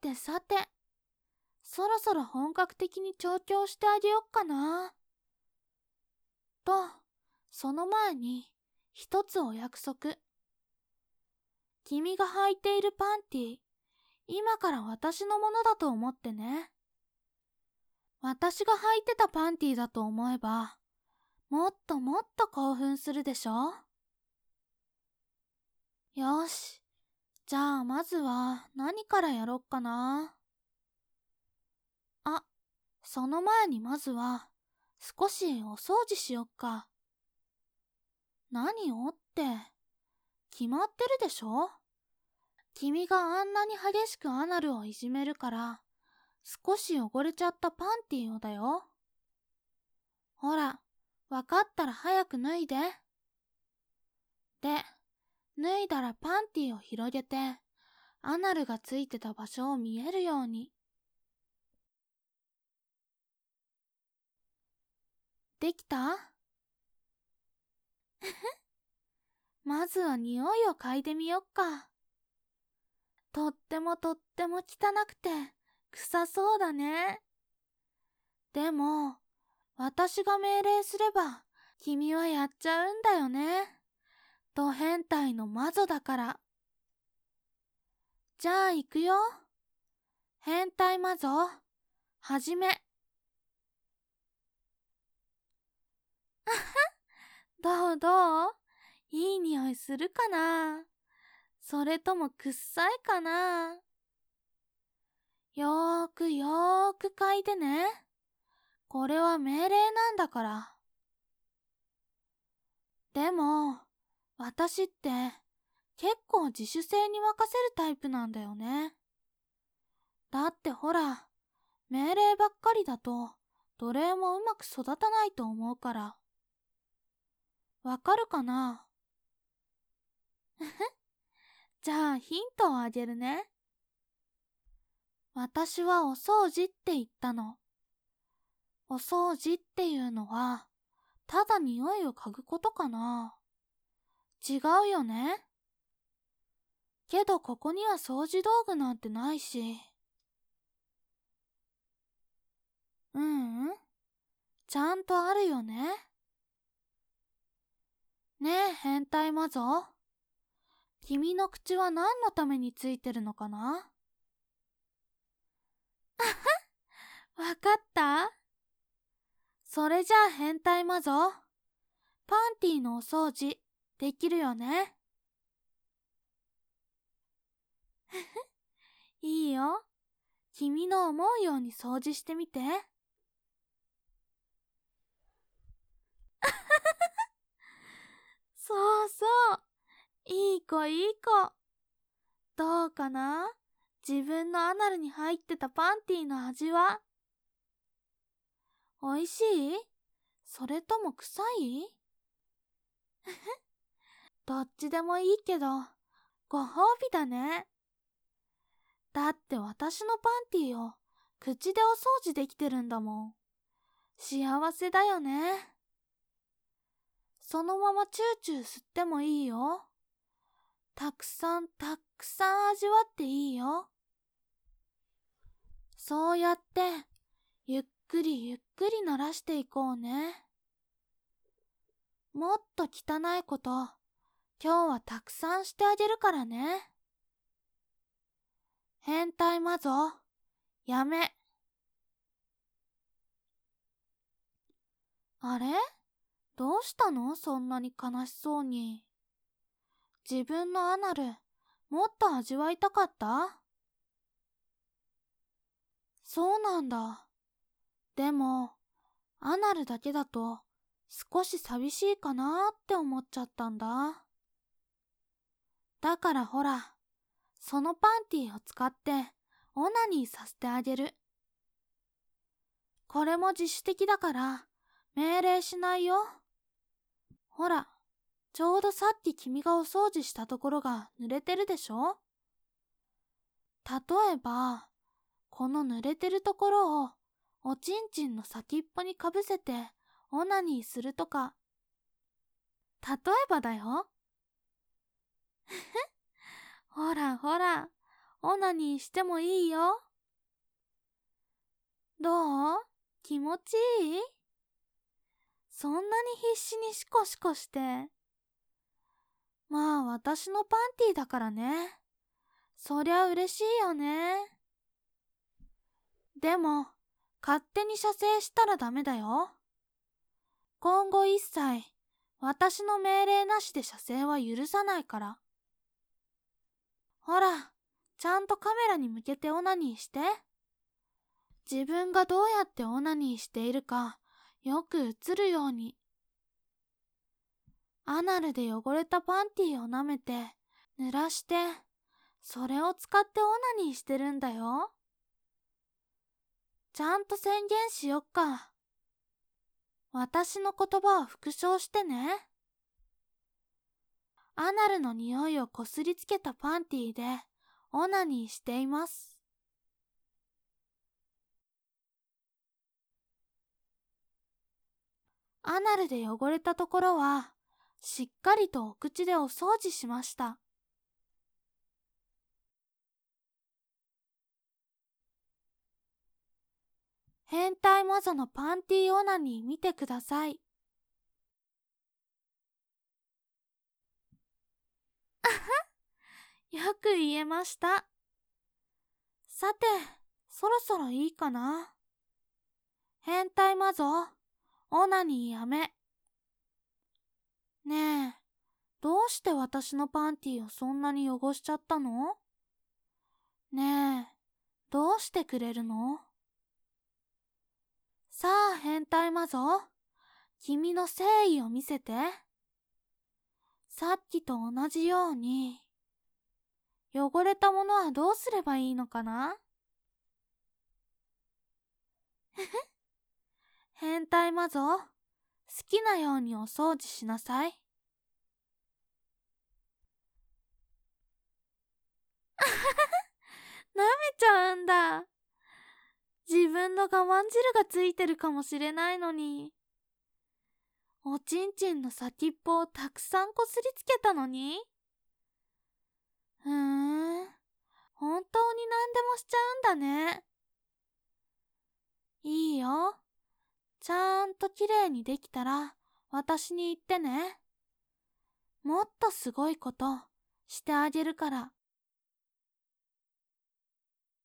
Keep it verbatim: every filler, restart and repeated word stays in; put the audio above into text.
てさて、そろそろ本格的に調教してあげよっかな。と、その前に一つお約束。君が履いているパンティ、今から私のものだと思ってね。私が履いてたパンティだと思えば、もっともっと興奮するでしょ？よし。じゃあまずは何からやろっかな。あ、その前にまずは少しお掃除しよっか。何をって、決まってるでしょ？君があんなに激しくアナルをいじめるから、少し汚れちゃったパンティをだよ。ほら、わかったら早く脱いで。で、脱いだらパンティを広げて、アナルがついてた場所を見えるように。できた？まずは匂いを嗅いでみよっか。とってもとっても汚くて臭そうだね。でも、私が命令すれば君はやっちゃうんだよね。ド変態の魔女だから。じゃあ行くよ。変態魔女、はじめ。どうどう？いい匂いするかな？それともくっさいかな？よーくよーく嗅いでね。これは命令なんだから。でも、私って結構自主性に任せるタイプなんだよね。だってほら、命令ばっかりだと奴隷もうまく育たないと思うから。わかるかな？じゃあヒントをあげるね。私はお掃除って言ったの。お掃除っていうのは、ただ匂いを嗅ぐことかな？違うよね？けどここには掃除道具なんてないし。ううん、ちゃんとあるよね。ねえ変態魔女。君の口は何のためについてるのかな？わかった？それじゃあ変態魔女、パンティのお掃除できるよね？いいよ。君の思うように掃除してみて。そうそう。いい子いい子。どうかな？自分のアナルに入ってたパンティの味は。おいしい？それとも臭い？どっちでもいいけど、ご褒美だね。だって私のパンティを口でお掃除できてるんだもん。幸せだよね。そのままチューチュー吸ってもいいよ。たくさんたくさん味わっていいよ。そうやってゆっくりゆっくり慣らしていこうね。もっと汚いこと今日はたくさんしてあげるからね。変態魔女、やめ。あれ？どうしたの？そんなに悲しそうに。自分のアナル、もっと味わいたかった？そうなんだ。でも、アナルだけだと少し寂しいかなって思っちゃったんだ。だからほら、そのパンティを使ってオナニーさせてあげる。これも自主的だから命令しないよ。ほら、ちょうどさっき君がお掃除したところが濡れてるでしょ？例えば、この濡れてるところをおちんちんの先っぽにかぶせてオナニーするとか。例えばだよ。ほらほら、 オナニーしてもいいよ。どう？気持ちいい？そんなに必死にシコシコして。まあ私のパンティーだからね。そりゃ嬉しいよね。でも、勝手に射精したらダメだよ。今後一切、私の命令なしで射精は許さないから。ほら、ちゃんとカメラに向けてオナニーして。自分がどうやってオナニーしているか、よく映るように。アナルで汚れたパンティーを舐めて、濡らして、それを使ってオナニーしてるんだよ。ちゃんと宣言しよっか。私の言葉を復唱してね。アナルの匂いをこすりつけたパンティーでオナニーしています。アナルで汚れたところはしっかりとお口でお掃除しました。変態魔女のパンティーオナニー見てください。よく言えました。さて、そろそろいいかな。変態魔女、オナニーやめ。ねえ、どうして私のパンティーをそんなに汚しちゃったの？ねえ、どうしてくれるの？さあ変態魔女、君の誠意を見せて。さっきと同じように。汚れたものはどうすればいいのかな？変態魔女、好きなようにお掃除しなさい。舐めちゃうんだ。自分の我慢汁がついてるかもしれないのに。おちんちんの先っぽをたくさんこすりつけたのに。ふーん、本当に何でもしちゃうんだね。いいよ。ちゃんときれいにできたら私に言ってね。もっとすごいことしてあげるから。